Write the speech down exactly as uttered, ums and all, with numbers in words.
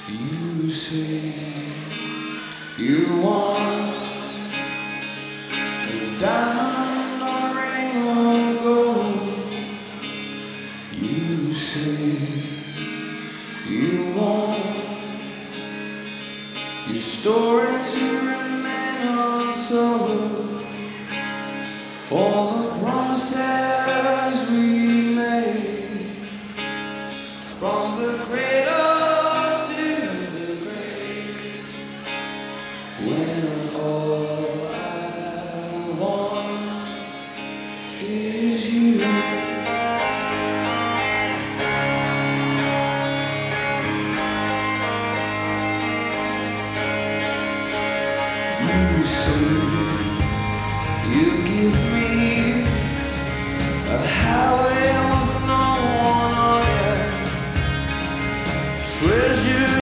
You say you want a diamond or ring of gold. You say you want your story to remain untold. All the promises we made, from the cradle to the grave, when all I want is you. You say you give me a highway with no one on it, treasure